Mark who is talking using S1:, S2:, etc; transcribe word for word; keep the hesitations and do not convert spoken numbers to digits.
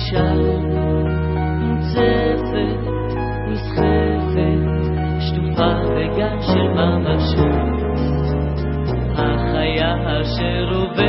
S1: אישה מוצפת, נסחפת, שטופה בגן של ממשות, החיה אשר עוברת